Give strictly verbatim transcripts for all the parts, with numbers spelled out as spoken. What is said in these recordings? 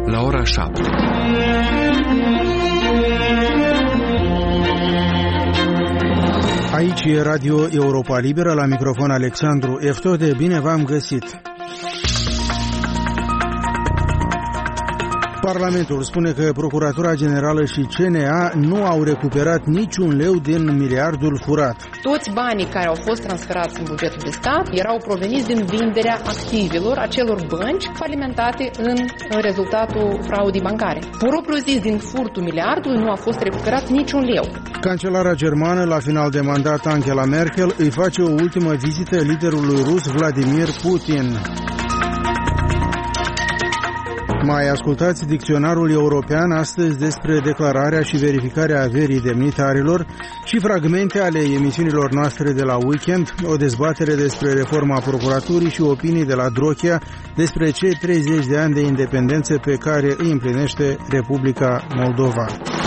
la ora șapte. Aici e Radio Europa Liberă, la microfon Alexandru Eftode, bine v-am găsit. Parlamentul spune că Procuratura Generală și C N A nu au recuperat niciun leu din miliardul furat. Toți banii care au fost transferați în bugetul de stat erau proveniți din vinderea activelor acelor bănci falimentate în rezultatul fraudei bancare. Propriu zis, din furtul miliardului nu a fost recuperat niciun leu. Cancelara germană, la final de mandat, Angela Merkel, îi face o ultimă vizită liderului rus Vladimir Putin. Mai ascultați dicționarul european astăzi despre declararea și verificarea averii demnitarilor și fragmente ale emisiunilor noastre de la weekend, o dezbatere despre reforma procuraturii și opinii de la Drochia despre cei treizeci de ani de independență pe care îi împlinește Republica Moldova.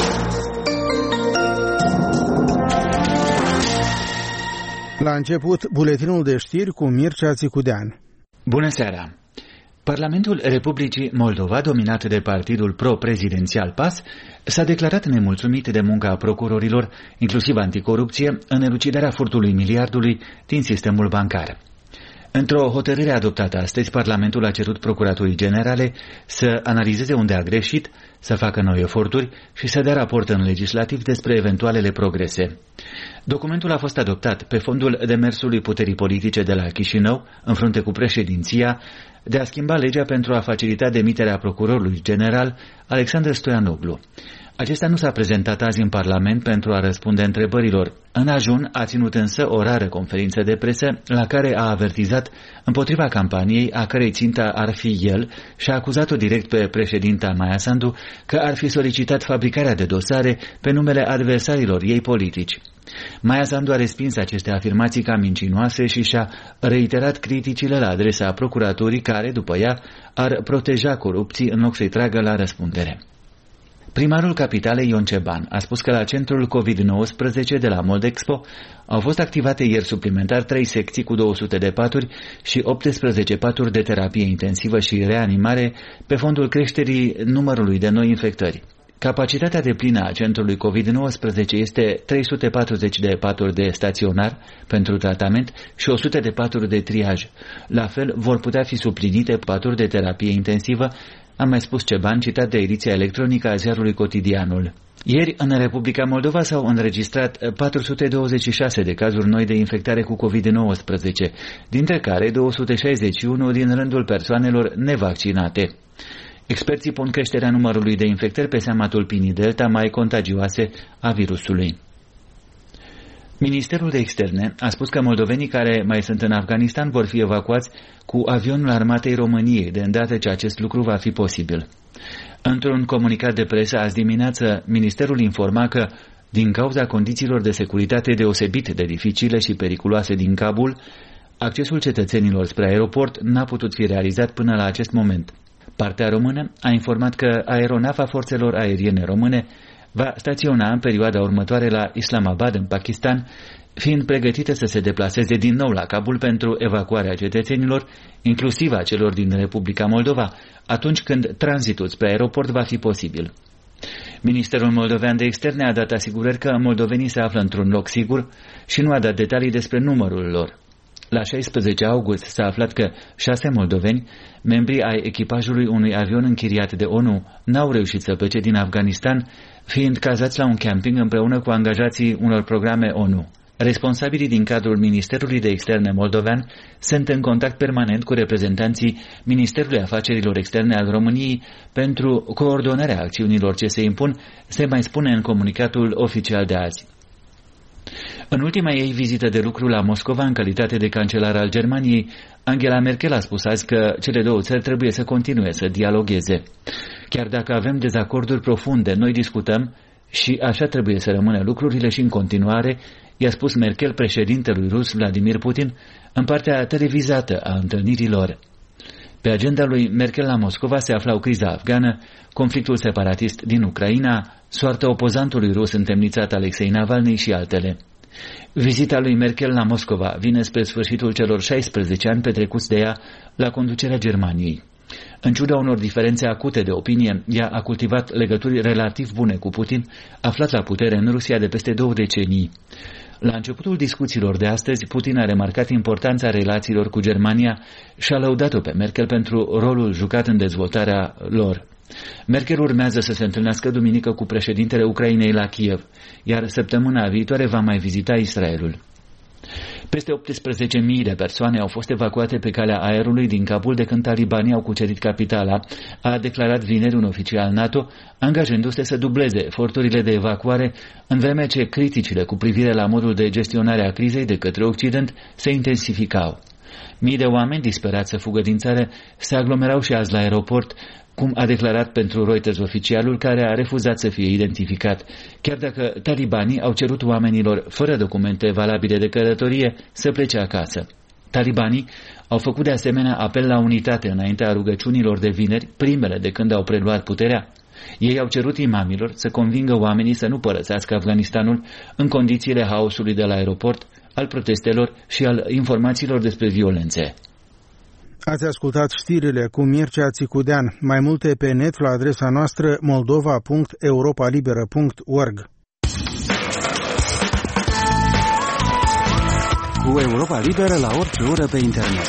La început, buletinul de știri cu Mircea Țicudean. Bună seara! Parlamentul Republicii Moldova, dominat de partidul pro-prezidențial P A S, s-a declarat nemulțumit de munca procurorilor, inclusiv anticorupție, în elucidarea furtului miliardului din sistemul bancar. Într-o hotărâre adoptată astăzi, Parlamentul a cerut Procuraturii Generale să analizeze unde a greșit, să facă noi eforturi și să dea raport în legislativ despre eventualele progrese. Documentul a fost adoptat pe fondul demersului puterii politice de la Chișinău, în frunte cu președinția, de a schimba legea pentru a facilita demiterea procurorului general Alexandru Stoianoglu. Acesta nu s-a prezentat azi în Parlament pentru a răspunde întrebărilor. În ajun a ținut însă o rară conferință de presă la care a avertizat împotriva campaniei a cărei țintă ar fi el și a acuzat-o direct pe președinta Maia Sandu că ar fi solicitat fabricarea de dosare pe numele adversarilor ei politici. Maia Sandu a respins aceste afirmații ca mincinoase și și-a reiterat criticile la adresa procuraturii care, după ea, ar proteja corupții în loc să-i tragă la răspundere. Primarul capitalei Ion Ceban a spus că la centrul covid nouăsprezece de la Moldexpo au fost activate ieri suplimentar trei secții cu două sute de paturi și optsprezece paturi de terapie intensivă și reanimare pe fondul creșterii numărului de noi infectări. Capacitatea deplină a centrului covid nouăsprezece este trei sute patruzeci de paturi de staționar pentru tratament și o sută de paturi de triaj. La fel vor putea fi suplinite paturi de terapie intensivă, a mai spus Ceban, citat de ediția electronică a ziarului Cotidianul. Ieri, în Republica Moldova s-au înregistrat patru sute douăzeci și șase de cazuri noi de infectare cu covid nouăsprezece, dintre care două sute șaizeci și unu din rândul persoanelor nevaccinate. Experții pun creșterea numărului de infectări pe seama tulpinii Delta mai contagioase a virusului. Ministerul de Externe a spus că moldovenii care mai sunt în Afganistan vor fi evacuați cu avionul Armatei României, de îndată ce acest lucru va fi posibil. Într-un comunicat de presă azi dimineață, ministerul informa că, din cauza condițiilor de securitate deosebit de dificile și periculoase din Kabul, accesul cetățenilor spre aeroport n-a putut fi realizat până la acest moment. Partea română a informat că aeronava forțelor aeriene române va staționa în perioada următoare la Islamabad, în Pakistan, fiind pregătită să se deplaseze din nou la Kabul pentru evacuarea cetățenilor, inclusiv a celor din Republica Moldova, atunci când tranzitul spre aeroport va fi posibil. Ministerul Moldovean de Externe a dat asigurări că moldovenii se află într-un loc sigur și nu a dat detalii despre numărul lor. La șaisprezece august s-a aflat că șase moldoveni, membri ai echipajului unui avion închiriat de O N U, n-au reușit să plece din Afganistan, fiind cazați la un camping împreună cu angajații unor programe O N U. Responsabilii din cadrul Ministerului de Externe moldovean sunt în contact permanent cu reprezentanții Ministerului Afacerilor Externe al României pentru coordonarea acțiunilor ce se impun, se mai spune în comunicatul oficial de azi. În ultima ei vizită de lucru la Moscova, în calitate de cancelar al Germaniei, Angela Merkel a spus azi că cele două țări trebuie să continue să dialogueze. Chiar dacă avem dezacorduri profunde, noi discutăm și așa trebuie să rămână lucrurile și în continuare, i-a spus Merkel președintelui rus Vladimir Putin în partea televizată a întâlnirilor. Pe agenda lui Merkel la Moscova se aflau criza afgană, conflictul separatist din Ucraina, soarta opozantului rus întemnițat Alexei Navalny și altele. Vizita lui Merkel la Moscova vine spre sfârșitul celor șaisprezece ani petrecuți de ea la conducerea Germaniei. În ciuda unor diferențe acute de opinie, ea a cultivat legături relativ bune cu Putin, aflat la putere în Rusia de peste două decenii. La începutul discuțiilor de astăzi, Putin a remarcat importanța relațiilor cu Germania și a lăudat-o pe Merkel pentru rolul jucat în dezvoltarea lor. Merkel urmează să se întâlnească duminică cu președintele Ucrainei la Kiev, iar săptămâna viitoare va mai vizita Israelul. Peste optsprezece mii de persoane au fost evacuate pe calea aerului din Kabul de când talibanii au cucerit capitala, a declarat vineri un oficial NATO, angajându-se să dubleze eforturile de evacuare, în vreme ce criticile cu privire la modul de gestionare a crizei de către Occident se intensificau. Mii de oameni disperați să fugă din țară se aglomerau și azi la aeroport, cum a declarat pentru Reuters oficialul care a refuzat să fie identificat, chiar dacă talibanii au cerut oamenilor fără documente valabile de călătorie să plece acasă. Talibanii au făcut de asemenea apel la unitate înaintea rugăciunilor de vineri, primele de când au preluat puterea. Ei au cerut imamilor să convingă oamenii să nu părăsească Afganistanul în condițiile haosului de la aeroport, al protestelor și al informațiilor despre violențe. Ați ascultat știrile cu Mircea Țicudean. Mai multe pe net la adresa noastră moldova punct europa liberă punct org. Cu Europa Liberă la orice oră pe internet.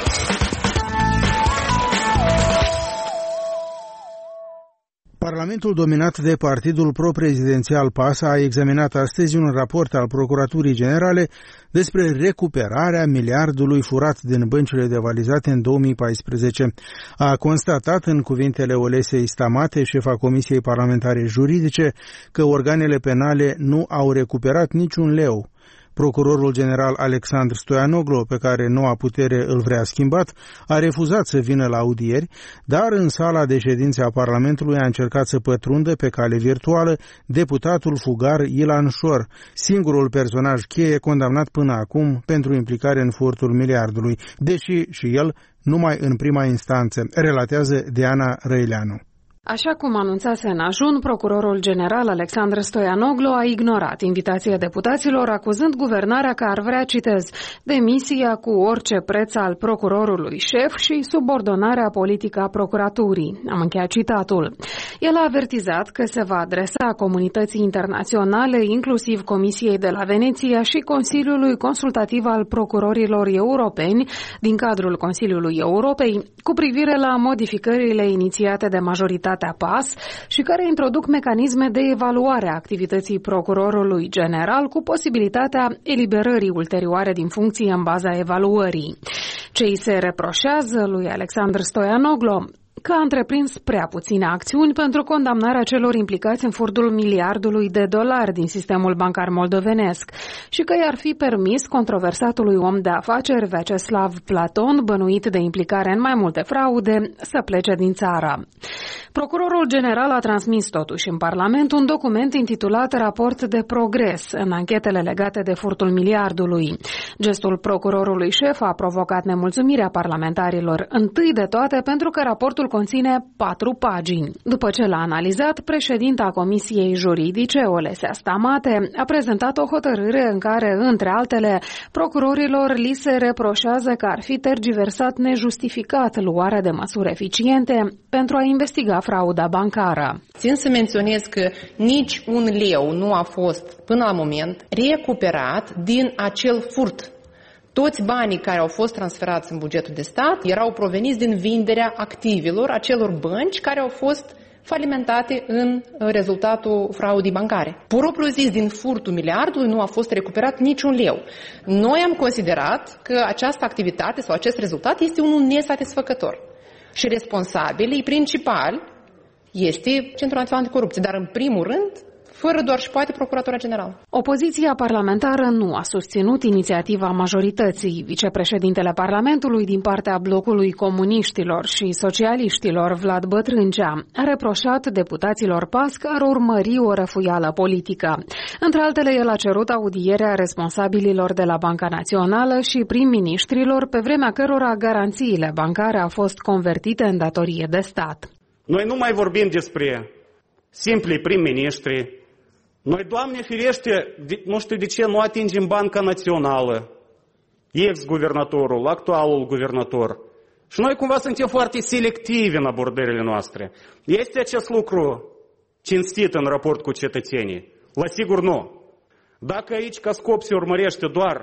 Parlamentul dominat de partidul pro-prezidențial P A S a examinat astăzi un raport al Procuraturii Generale despre recuperarea miliardului furat din băncile devalizate în două mii paisprezece. A constatat în cuvintele Olesei Stamate, șefa Comisiei Parlamentare Juridice, că organele penale nu au recuperat niciun leu. Procurorul general Alexandru Stoianoglu, pe care noua putere îl vrea schimbat, a refuzat să vină la audieri, dar în sala de ședințe a Parlamentului a încercat să pătrundă pe cale virtuală deputatul fugar Ilan Șor, singurul personaj cheie condamnat până acum pentru implicare în furtul miliardului, deși și el numai în prima instanță, relatează Diana Răileanu. Așa cum anunțase în ajun, procurorul general Alexandru Stoianoglu a ignorat invitația deputaților, acuzând guvernarea că ar vrea, citez, demisia cu orice preț al procurorului șef și subordonarea politică a procuraturii. Am încheiat citatul. El a avertizat că se va adresa comunității internaționale, inclusiv Comisiei de la Veneția și Consiliului Consultativ al Procurorilor Europeni din cadrul Consiliului Europei, cu privire la modificările inițiate de majoritate P A S și care introduc mecanisme de evaluare a activității procurorului general cu posibilitatea eliberării ulterioare din funcție în baza evaluării. Ce îi se reproșează lui Alexandru Stoianoglu? Că a întreprins prea puține acțiuni pentru condamnarea celor implicați în furtul miliardului de dolari din sistemul bancar moldovenesc și că i-ar fi permis controversatului om de afaceri Vyacheslav Platon, bănuit de implicare în mai multe fraude, să plece din țară. Procurorul general a transmis totuși în Parlament un document intitulat Raport de progres în anchetele legate de furtul miliardului. Gestul procurorului șef a provocat nemulțumirea parlamentarilor, întâi de toate pentru că raportul conține patru pagini. După ce l-a analizat, președinta Comisiei Juridice, Olesea Stamate, a prezentat o hotărâre în care, între altele, procurorilor li se reproșează că ar fi tergiversat nejustificat luarea de măsuri eficiente pentru a investiga frauda bancară. Țin să menționez că nici un leu nu a fost, până la moment, recuperat din acel furt. Toți banii care au fost transferați în bugetul de stat erau proveniți din vinderea activelor acelor bănci care au fost falimentate în rezultatul fraudii bancare. Propriu zis, din furtul miliardului nu a fost recuperat niciun leu. Noi am considerat că această activitate sau acest rezultat este unul nesatisfăcător. Și responsabilii principali este Centrul Național Anticorupție, dar în primul rând, fără doar și poate Procuratura Generală. Opoziția parlamentară nu a susținut inițiativa majorității. Vicepreședintele Parlamentului din partea blocului comuniștilor și socialiștilor, Vlad Bătrâncea, a reproșat deputaților P A S că ar urmări o răfuială politică. Între altele, el a cerut audierea responsabililor de la Banca Națională și prim-ministrilor, pe vremea cărora garanțiile bancare au fost convertite în datorie de stat. Noi nu mai vorbim despre simpli prim-ministri. Noi, Doamne firește, nu știu de ce nu atingem Banca Națională, ex-guvernatorul, actualul guvernator. Și noi cumva suntem foarte selectivi în abordările noastre. Este acest lucru cinstit în raport cu cetățenii? La sigur nu. Dacă aici ca scop se urmărește doar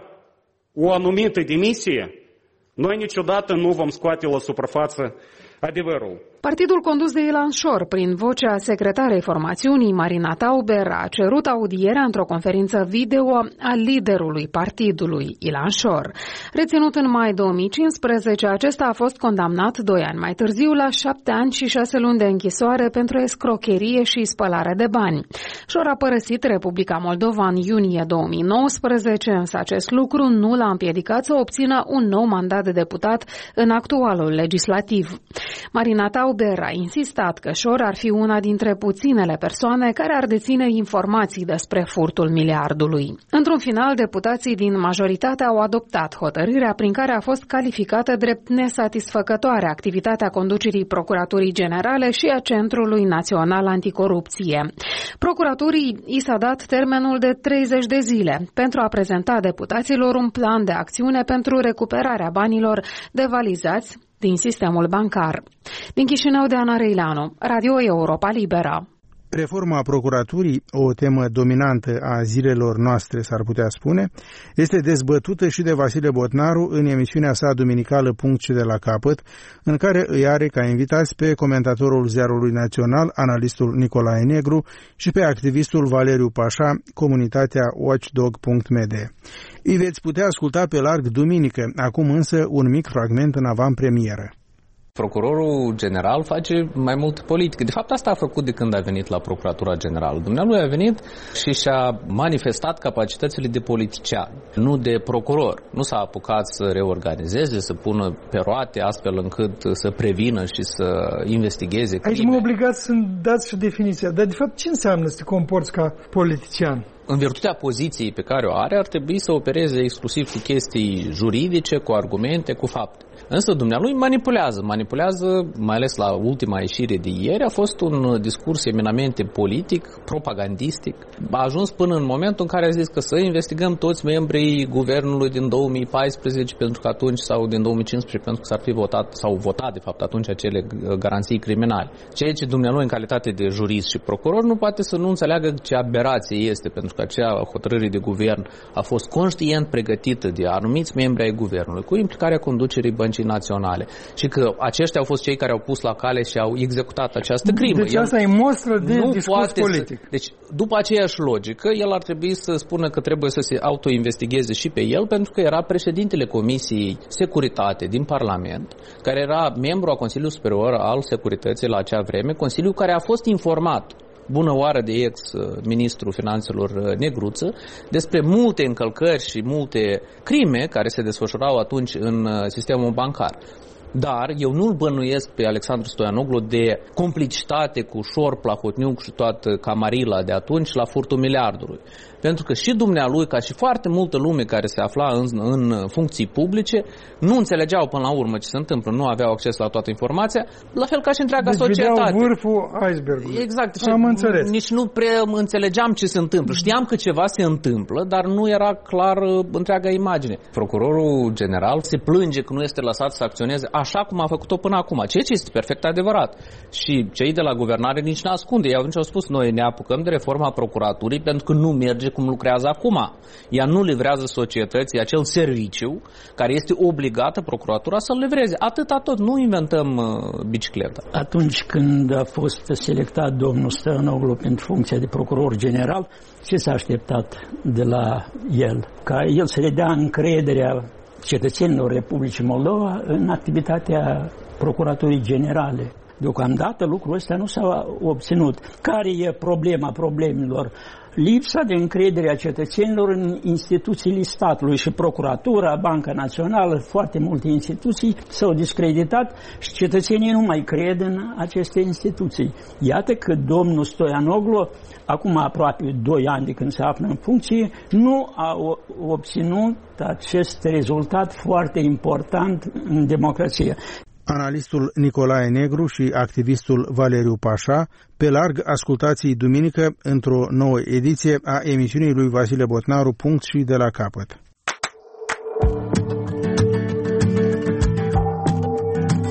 o anumită demisie, noi niciodată nu vom scoate la suprafață adevărul. Partidul condus de Ilan Shor, prin vocea secretarei formațiunii, Marina Tauber, a cerut audierea într-o conferință video a liderului partidului, Ilan Shor. Reținut în mai două mii cincisprezece, acesta a fost condamnat doi ani mai târziu la șapte ani și șase luni de închisoare pentru escrocherie și spălare de bani. Shor a părăsit Republica Moldova în iunie două mii nouăsprezece, însă acest lucru nu l-a împiedicat să obțină un nou mandat de deputat în actualul legislativ. Marina Tauber a insistat că Shor ar fi una dintre puținele persoane care ar deține informații despre furtul miliardului. Într-un final, deputații din majoritate au adoptat hotărârea prin care a fost calificată drept nesatisfăcătoare activitatea conducerii Procuraturii Generale și a Centrului Național Anticorupție. Procuraturii i s-a dat termenul de treizeci de zile pentru a prezenta deputaților un plan de acțiune pentru recuperarea banilor devalizați din sistemul bancar. Din Chișinău, de Ana Reileanu, Radio Europa Liberă. Reforma procuraturii, o temă dominantă a zilelor noastre, s-ar putea spune, este dezbătută și de Vasile Botnaru în emisiunea sa duminicală Punct și de la capăt, în care îi are ca invitați pe comentatorul Ziarului Național, analistul Nicolae Negru, și pe activistul Valeriu Pașa, comunitatea watchdog punct m d. Îi veți putea asculta pe larg duminică, acum însă un mic fragment în avantpremieră. Procurorul general face mai mult politică. De fapt, asta a făcut de când a venit la Procuratura Generală. Dumnealui a venit și și-a manifestat capacitățile de politician, nu de procuror. Nu s-a apucat să reorganizeze, să pună pe roate astfel încât să prevină și să investigheze crime. Aici mă obligați să-mi dați și definiția. Dar, de fapt, ce înseamnă să te comporți ca politician? În virtutea poziției pe care o are, ar trebui să opereze exclusiv cu chestii juridice, cu argumente, cu fapte. Însă dumnealui manipulează, manipulează, mai ales la ultima ieșire de ieri, a fost un discurs eminamente politic, propagandistic. A ajuns până în momentul în care a zis că să investigăm toți membrii guvernului din două mii paisprezece, pentru că atunci, sau din două mii cincisprezece, pentru că s-ar fi votat, sau votat de fapt atunci acele garanții criminale. Ceea ce dumnealui în calitate de jurist și procuror nu poate să nu înțeleagă ce aberație este, pentru că acea hotărâre de guvern a fost conștient pregătită de anumiți membri ai guvernului, cu implicarea conducerii Băncii Naționale, și că aceștia au fost cei care au pus la cale și au executat această crimă. Deci asta e mostră de nu discurs politic. Să, deci, după aceeași logică, el ar trebui să spună că trebuie să se autoinvestigheze și pe el, pentru că era președintele Comisiei Securitate din Parlament, care era membru a Consiliului Superior al Securității la acea vreme, Consiliul care a fost informat bună oară de ex-ministru finanțelor Negruță despre multe încălcări și multe crime care se desfășurau atunci în sistemul bancar. Dar eu nu-l bănuiesc pe Alexandru Stoianoglu de complicitate cu Șor, Plahotniuc și toată camarila de atunci la furtul miliardului. Pentru că și dumnealui, ca și foarte multă lume care se afla în, în funcții publice, nu înțelegeau până la urmă ce se întâmplă, nu aveau acces la toată informația, la fel ca și întreaga deci societate. Deci vârful icebergului. Exact. Am înțeles. Nici nu prea înțelegeam ce se întâmplă. Știam că ceva se întâmplă, dar nu era clar întreaga imagine. Procurorul general se plânge că nu este lăsat să acționeze așa cum a făcut-o până acum, ceea ce este perfect adevărat. Și cei de la guvernare nici n-ascunde. Ei atunci au spus, noi ne apucăm de reforma procuraturii pentru că nu merge cum lucrează acum. Ea nu livrează societății acel serviciu care este obligată procuratura să-l livreze. Atâta tot, nu inventăm uh, bicicleta. Atunci când a fost selectat domnul Stoianoglu pentru funcția de procuror general, ce s-a așteptat de la el? Ca el să le dea încrederea cetățenilor Republicii Moldova în activitatea Procuraturii Generale. Deocamdată lucrul ăsta nu s-a obținut. Care e problema problemelor? Lipsa de încredere a cetățenilor în instituțiile statului și Procuratura, Banca Națională, foarte multe instituții s-au discreditat și cetățenii nu mai cred în aceste instituții. Iată că domnul Stoianoglu, acum aproape doi ani de când se află în funcție, nu a obținut acest rezultat foarte important în democrație. Analistul Nicolae Negru și activistul Valeriu Pașa, pe larg ascultați duminică într-o nouă ediție a emisiunii lui Vasile Botnaru Punct și de la capăt.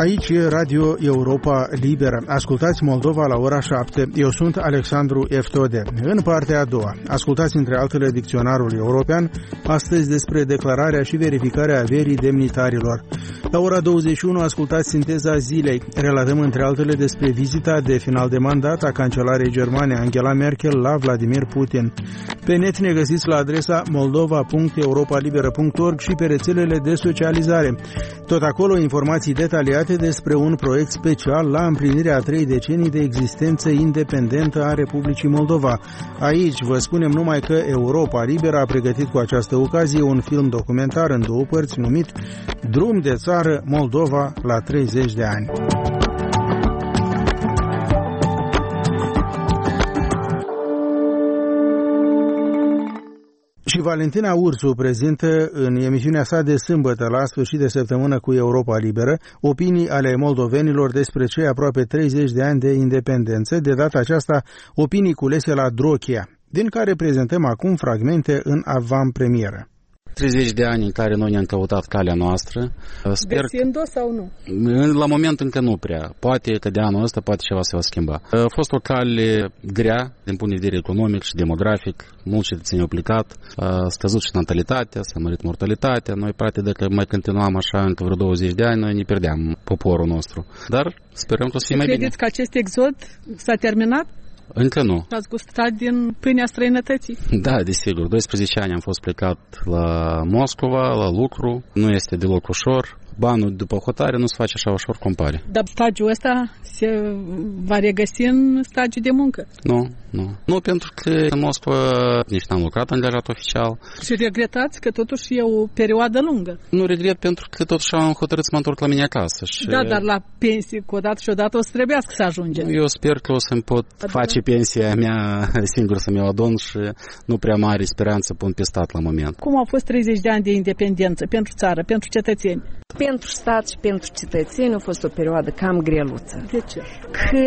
Aici e Radio Europa Liberă. Ascultați Moldova la ora șapte. Eu sunt Alexandru Eftode. În partea a doua, ascultați între altele dicționarul european, astăzi despre declararea și verificarea averii demnitarilor. La ora douăzeci și unu ascultați sinteza zilei. Relatăm între altele despre vizita de final de mandat a cancelarei germane Angela Merkel la Vladimir Putin. Pe net ne găsiți la adresa moldova punct europa liberă punct org și pe rețelele de socializare. Tot acolo informații detaliate despre un proiect special la împlinirea a trei decenii de existență independentă a Republicii Moldova. Aici vă spunem numai că Europa Liberă a pregătit cu această ocazie un film documentar în două părți numit Drum de țară Moldova la treizeci de ani. Și Valentina Ursu prezintă în emisiunea sa de sâmbătă la sfârșit de săptămână cu Europa Liberă opinii ale moldovenilor despre cei aproape treizeci de ani de independență, de data aceasta opinii culese la Drochia, din care prezentăm acum fragmente în avantpremieră. treizeci de ani în care noi ne-am căutat calea noastră. Sper Găsind-o sau nu? La moment încă nu prea. Poate că de anul ăsta poate ceva se va schimba. A fost o cale grea din punct de vedere economic și demografic. Mulți cetățeni au plecat. A scăzut și natalitatea, s-a mărit mortalitatea. Noi, practic, dacă mai continuam așa încă vreo douăzeci de ani, noi ne pierdeam poporul nostru. Dar sperăm că o să fie mai bine. Credeți că acest exod s-a terminat? Încă nu. Ați gustat din pâinea străinătății? Da, desigur. doisprezece ani am fost plecat la Moscova, la lucru. Nu este deloc ușor. Banul după hotare nu se face așa ușor cum pare. Dar stagiul ăsta se va regăsi în stagiu de muncă? Nu, nu. Nu, pentru că în Moscova nici n-am lucrat angajat oficial. Și regretați că totuși e o perioadă lungă? Nu regret pentru că totuși am hotărât să mă întorc la mine acasă. Și... Da, dar la pensie cu o dată și o dată o să trebuiască să ajungem. Eu sper că o să-mi pot Adună. face pensia mea singur să mi-o adun și nu prea mare speranță pun pe stat la moment. Cum au fost treizeci de ani de independență pentru țară, pentru cetățeni? Pentru stat și pentru cetățeni a fost o perioadă cam greluță. De ce? Că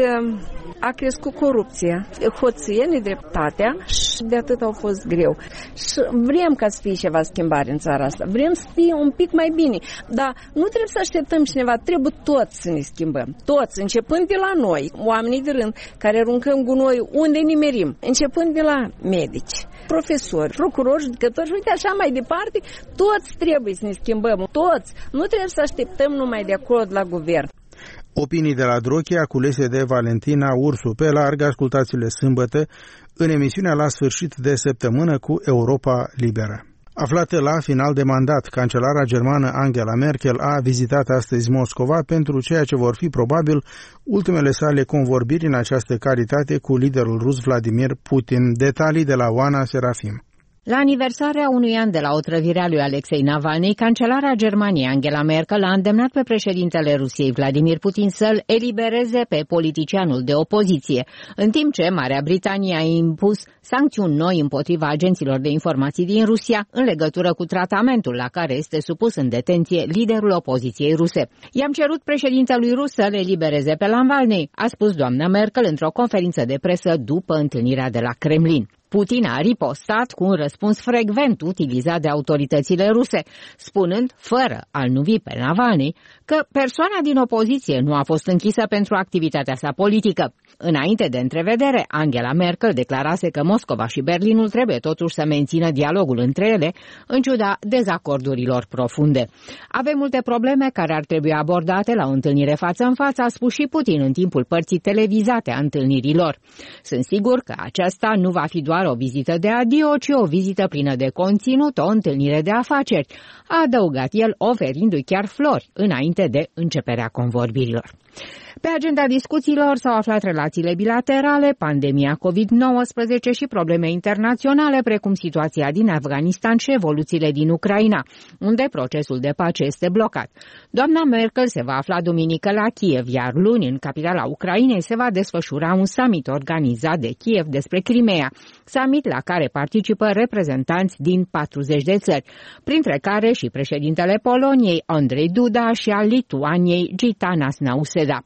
a crescut corupția, hoție, nedreptatea și de atât au fost greu. Și vrem ca să fie ceva schimbare în țara asta. Vrem să fie un pic mai bine. Dar nu trebuie să așteptăm cineva, trebuie toți să ne schimbăm. Toți, începând de la noi, oamenii de rând, care aruncăm gunoi unde nimerim. Începând de la medici, profesori, procurori, judecători și uite așa mai departe, toți trebuie să ne schimbăm. Toți. Nu trebuie să așteptăm numai de acolo de la guvern. Opinii de la Drochia culese de Valentina Ursu. Pe larg, ascultați-le sâmbătă în emisiunea la sfârșit de săptămână cu Europa Liberă. Aflată la final de mandat, cancelara germană Angela Merkel a vizitat astăzi Moscova pentru ceea ce vor fi probabil ultimele sale convorbiri în această calitate cu liderul rus Vladimir Putin. Detalii de la Oana Serafim. La aniversarea unui an de la otrăvirea lui Alexei Navalny, cancelara Germaniei Angela Merkel a îndemnat pe președintele Rusiei Vladimir Putin să-l elibereze pe politicianul de opoziție, în timp ce Marea Britanie a impus sancțiuni noi împotriva agenților de informații din Rusia în legătură cu tratamentul la care este supus în detenție liderul opoziției ruse. I-am cerut președintelui rus să-l elibereze pe Navalny, a spus doamna Merkel într-o conferință de presă după întâlnirea de la Kremlin. Putin a ripostat cu un răspuns frecvent utilizat de autoritățile ruse, spunând, fără a-l nuvi pe Navalny, că persoana din opoziție nu a fost închisă pentru activitatea sa politică. Înainte de întrevedere, Angela Merkel declarase că Moscova și Berlinul trebuie totuși să mențină dialogul între ele, în ciuda dezacordurilor profunde. Avem multe probleme care ar trebui abordate la o întâlnire față în față, a spus și Putin în timpul părții televizate a întâlnirilor. Sunt sigur că aceasta nu va fi doar o vizită de adio, ci o vizită plină de conținut, o întâlnire de afaceri, a adăugat el, oferindu-i chiar flori înainte de începerea convorbirilor. Pe agenda discuțiilor s-au aflat relațiile bilaterale, pandemia covid nouăsprezece și probleme internaționale, precum situația din Afganistan și evoluțiile din Ucraina, unde procesul de pace este blocat. Doamna Merkel se va afla duminică la Kiev, iar luni, în capitala Ucrainei, se va desfășura un summit organizat de Kiev despre Crimea, summit la care participă reprezentanți din patruzeci de țări, printre care și președintele Poloniei, Andrei Duda, și al Lituaniei, Gitanas Nauseda.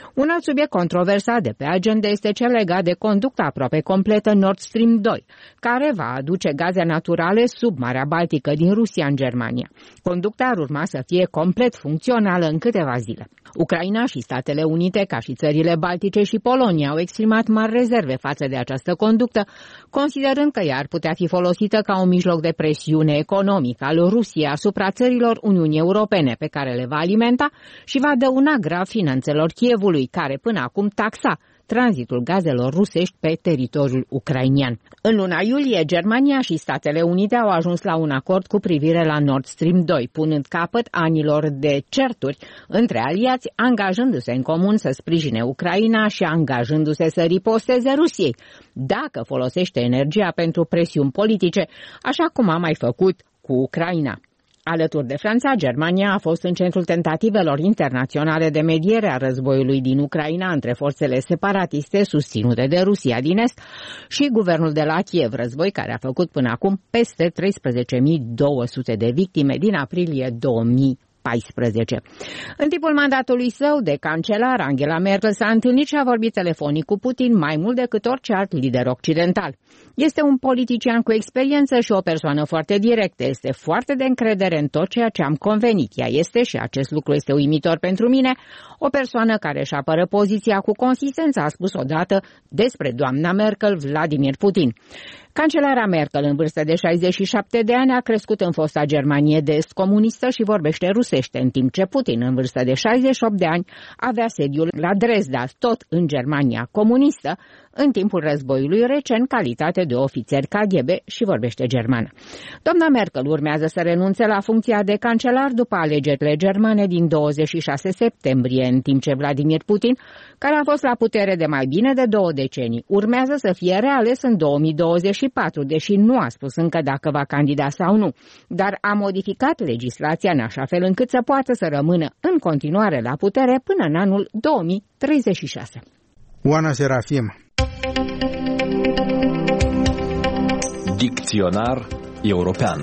Un alt subiect controversat de pe agenda este cel legat de conducta aproape completă Nord Stream doi, care va aduce gaze naturale sub Marea Baltică din Rusia în Germania. Conducta ar urma să fie complet funcțională în câteva zile. Ucraina și Statele Unite, ca și țările Baltice și Polonia, au exprimat mari rezerve față de această conductă, considerând că ea ar putea fi folosită ca un mijloc de presiune economică al Rusiei asupra țărilor Uniunii Europene, pe care le va alimenta și va dăuna grav finanțelor Kievului, care până acum taxa tranzitul gazelor rusești pe teritoriul ucrainian. În luna iulie, Germania și Statele Unite au ajuns la un acord cu privire la Nord Stream doi, punând capăt anilor de certuri între aliați, angajându-se în comun să sprijine Ucraina și angajându-se să riposteze Rusiei, dacă folosește energia pentru presiuni politice, așa cum a mai făcut cu Ucraina. Alături de Franța, Germania a fost în centrul tentativelor internaționale de mediere a războiului din Ucraina între forțele separatiste susținute de Rusia din Est și guvernul de la Kiev, război care a făcut până acum peste treisprezece mii două sute de victime din aprilie două mii paisprezece. În timpul mandatului său de cancelar, Angela Merkel s-a întâlnit și a vorbit telefonic cu Putin mai mult decât orice alt lider occidental. Este un politician cu experiență și o persoană foarte directă. Este foarte de încredere în tot ceea ce am convenit. Ea este, și acest lucru este uimitor pentru mine, o persoană care își apără poziția cu consistență, a spus odată despre doamna Merkel Vladimir Putin. Cancelara Merkel, în vârstă de șaizeci și șapte de ani, a crescut în fosta Germanie de Est comunistă și vorbește rusește, în timp ce Putin, în vârstă de șaizeci și opt de ani, avea sediul la Dresda, tot în Germania comunistă, în timpul războiului rece, în calitate de ofițer K G B și vorbește germană. Doamna Merkel urmează să renunțe la funcția de cancelar după alegerile germane din douăzeci și șase septembrie, în timp ce Vladimir Putin, care a fost la putere de mai bine de două decenii, urmează să fie reales în două mii douăzeci și patru, deși nu a spus încă dacă va candida sau nu, dar a modificat legislația în așa fel încât să poată să rămână în continuare la putere până în anul două mii treizeci și șase. Oana Serafim. Dicționar european.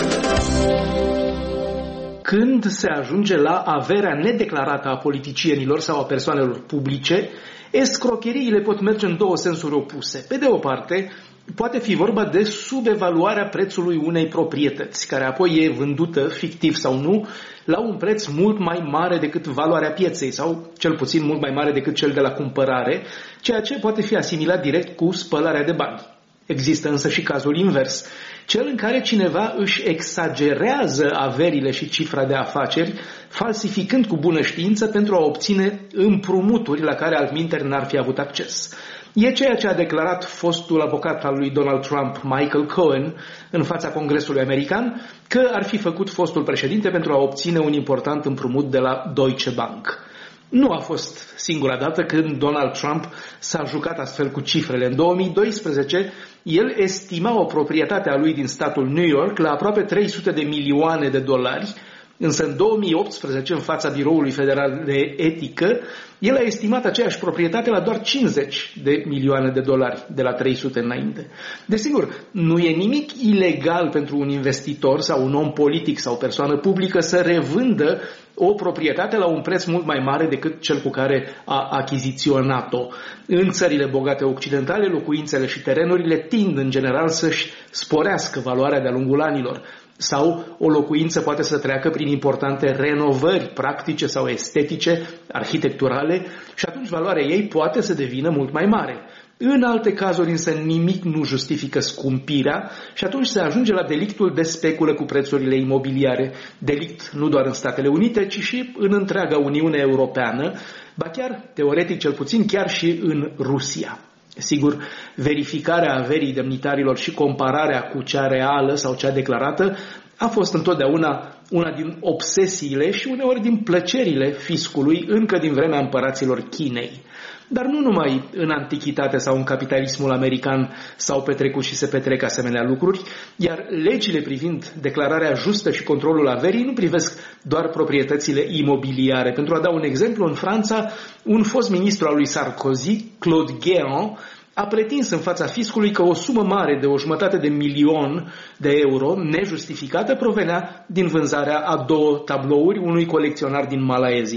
Când se ajunge la averea nedeclarată a politicienilor sau a persoanelor publice, escrocheriile pot merge în două sensuri opuse. Pe de o parte, poate fi vorba de subevaluarea prețului unei proprietăți, care apoi e vândută, fictiv sau nu, la un preț mult mai mare decât valoarea pieței sau cel puțin mult mai mare decât cel de la cumpărare, ceea ce poate fi asimilat direct cu spălarea de bani. Există însă și cazul invers, cel în care cineva își exagerează averile și cifra de afaceri, falsificând cu bună știință pentru a obține împrumuturi la care altminteri n-ar fi avut acces. E ceea ce a declarat fostul avocat al lui Donald Trump, Michael Cohen, în fața Congresului American, că ar fi făcut fostul președinte pentru a obține un important împrumut de la Deutsche Bank. Nu a fost singura dată când Donald Trump s-a jucat astfel cu cifrele. În două mii doisprezece, el estima o proprietate a lui din statul New York la aproape trei sute de milioane de dolari, însă în două mii optsprezece, în fața Biroului Federal de Etică, el a estimat aceeași proprietate la doar cincizeci de milioane de dolari, de la trei sute înainte. Desigur, nu e nimic ilegal pentru un investitor sau un om politic sau persoană publică să revândă o proprietate la un preț mult mai mare decât cel cu care a achiziționat-o. În țările bogate occidentale, locuințele și terenurile tind în general să-și sporească valoarea de-a lungul anilor. Sau o locuință poate să treacă prin importante renovări practice sau estetice, arhitecturale, și atunci valoarea ei poate să devină mult mai mare. În alte cazuri însă nimic nu justifică scumpirea și atunci se ajunge la delictul de speculă cu prețurile imobiliare. Delict nu doar în Statele Unite, ci și în întreaga Uniune Europeană, ba chiar, teoretic cel puțin, chiar și în Rusia. Sigur, verificarea averii demnitarilor și compararea cu cea reală sau cea declarată a fost întotdeauna una din obsesiile și uneori din plăcerile fiscului încă din vremea împăraților Chinei. Dar nu numai în antichitate sau în capitalismul american s-au petrecut și se petrec asemenea lucruri, iar legile privind declararea justă și controlul averii nu privesc doar proprietățile imobiliare. Pentru a da un exemplu, în Franța, un fost ministru al lui Sarkozy, Claude Guéant, a pretins în fața fiscului că o sumă mare de o jumătate de milion de euro nejustificată provenea din vânzarea a două tablouri unui colecționar din Malaezia.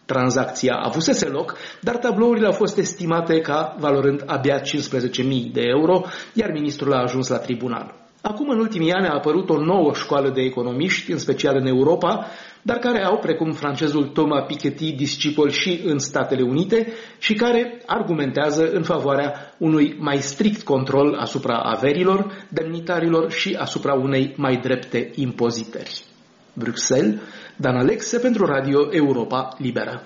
Tranzacția avusese loc, dar tablourile au fost estimate ca valorând abia cincisprezece mii de euro, iar ministrul a ajuns la tribunal. Acum, în ultimii ani, a apărut o nouă școală de economiști, în special în Europa, dar care au, precum francezul Thomas Piketty, discipoli și în Statele Unite și care argumentează în favoarea unui mai strict control asupra averilor, demnitarilor și asupra unei mai drepte impozitări. Bruxelles, Dan Alexe pentru Radio Europa Liberă.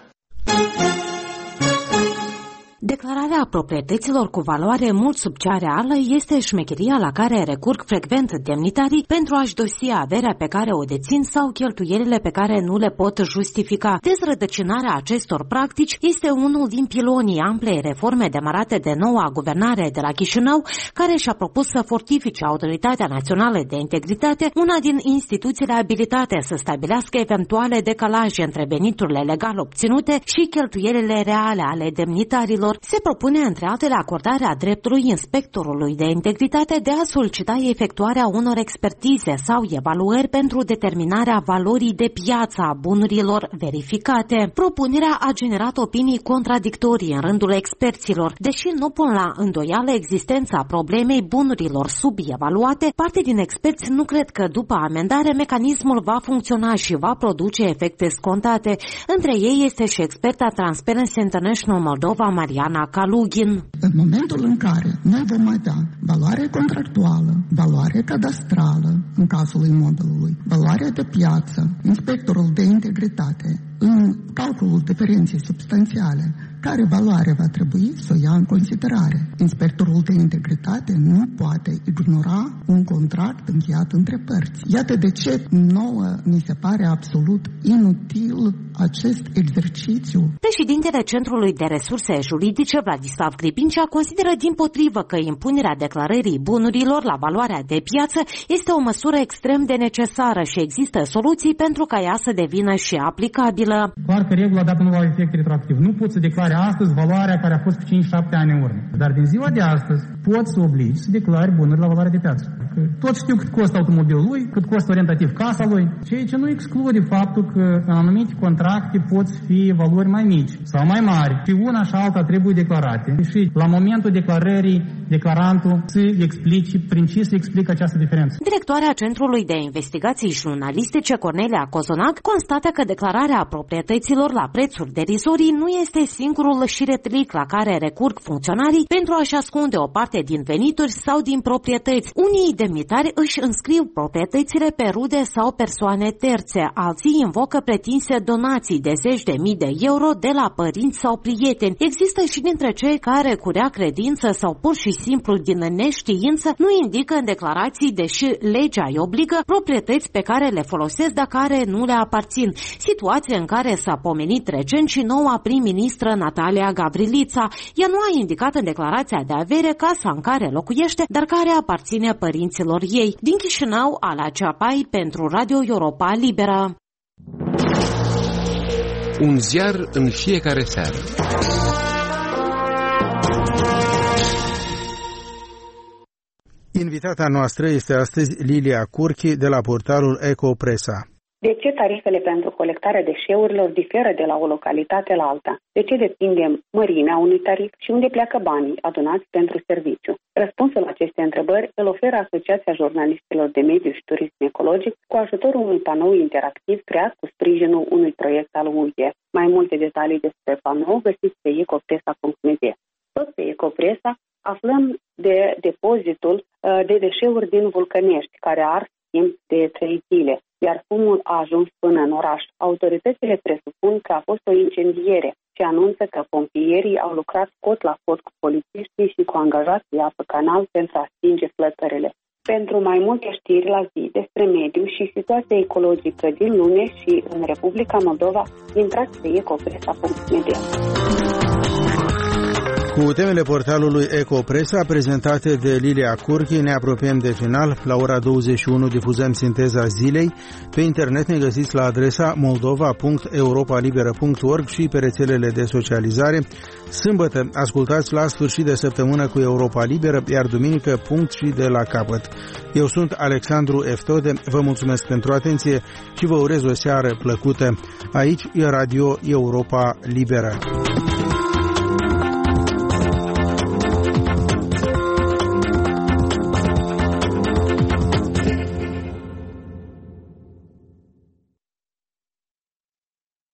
Declararea proprietăților cu valoare mult sub cea reală este șmecheria la care recurg frecvent demnitarii pentru a-și dosia averea pe care o dețin sau cheltuielile pe care nu le pot justifica. Dezrădăcinarea acestor practici este unul din pilonii amplei reforme demarate de noua guvernare de la Chișinău, care și-a propus să fortifice Autoritatea Națională de Integritate, una din instituțiile abilitate să stabilească eventuale decalaje între veniturile legal obținute și cheltuielile reale ale demnitarilor. Se propune, între altele, acordarea dreptului inspectorului de integritate de a solicita efectuarea unor expertize sau evaluări pentru determinarea valorii de piață a bunurilor verificate. Propunerea a generat opinii contradictorii în rândul experților. Deși nu pun la îndoială existența problemei bunurilor subevaluate, parte din experți nu cred că după amendare mecanismul va funcționa și va produce efecte scontate. Între ei este și experta Transparency International Moldova, Maria Ana Kalugin. În momentul în care noi vom avea valoare contractuală, valoare cadastrală în cazul imobilului, valoarea de piață, inspectorul de integritate, în calculul diferenței substanțiale, care valoare va trebui să o ia în considerare. Inspectorul de integritate nu poate ignora un contract încheiat între părți. Iată de ce nouă ni se pare absolut inutil acest exercițiu. Președintele Centrului de Resurse Juridice, Vladislav Gripincea, consideră dimpotrivă că impunerea declarării bunurilor la valoarea de piață este o măsură extrem de necesară și există soluții pentru ca ea să devină și aplicabilă. Clar că regula, dacă nu va efect retroactiv, nu poți să declare astăzi valoarea care a fost cu cinci șapte ani în urmă. Dar din ziua de astăzi poți să obligi să declari bunuri la valoare de piață. Că tot știu cât costă automobilul lui, cât costă orientativ casa lui, ceea ce nu exclude faptul că în anumite contracte pot fi valori mai mici sau mai mari. Și una și alta trebuie declarate. Și la momentul declarării, declarantul să explice, prin ce să explică această diferență. Directoarea Centrului de Investigații Jurnalistice, Cornelia Cozonac, constată că declararea proprietăților la prețuri derizorii nu este singurul șiretlic la care recurg funcționarii pentru a-și ascunde o parte din venituri sau din proprietăți. Unii demnitari își înscriu proprietățile pe rude sau persoane terțe, alții invocă pretinse donații de zeci de mii de euro de la părinți sau prieteni. Există și dintre cei care, cu rea credință sau pur și simplu din neștiință, nu indică în declarații, deși legea îi obligă, proprietăți pe care le folosesc, dar care nu le aparțin. Situație în care s-a pomenit recent și noua prim-ministră Natalia Gavrilița. Ea nu a indicat în declarația de avere casa în care locuiește, dar care aparține părinților ei. Din Chișinău, Ala Ceapai pentru Radio Europa Liberă. Un ziar în fiecare seară. Invitata noastră este astăzi Lilia Curchi de la portalul Ecopresa. De ce tarifele pentru colectarea deșeurilor diferă de la o localitate la alta? De ce depinde mărimea unui tarif și unde pleacă banii adunați pentru serviciu? Răspunsul la aceste întrebări îl oferă Asociația Jurnalistilor de Mediu și Turism Ecologic cu ajutorul unui panou interactiv creat cu sprijinul unui proiect al U E. Mai multe detalii despre panou găsiți pe ecopresa punct m d. Tot pe Ecopresa aflăm de depozitul de deșeuri din Vulcănești, care ars timp de trei zile, iar fumul a ajuns până în oraș. Autoritățile presupun că a fost o incendiere și anunță că pompierii au lucrat cot la cot cu polițiștii și cu angajații apă canal pentru a stinge flăcările. Pentru mai multe știri la zi despre mediu și situația ecologică din lume și în Republica Moldova, intrați pe ecopresa punct m d. Cu temele portalului Ecopresa prezentate de Lilia Curchi, ne apropiem de final. La ora douăzeci și unu difuzăm sinteza zilei. Pe internet ne găsiți la adresa moldova punct europa liberă punct org și pe rețelele de socializare. Sâmbătă ascultați La sfârșit de săptămână cu Europa Liberă, iar duminică Punct și de la capăt. Eu sunt Alexandru Eftode, vă mulțumesc pentru atenție și vă urez o seară plăcută. Aici e Radio Europa Liberă.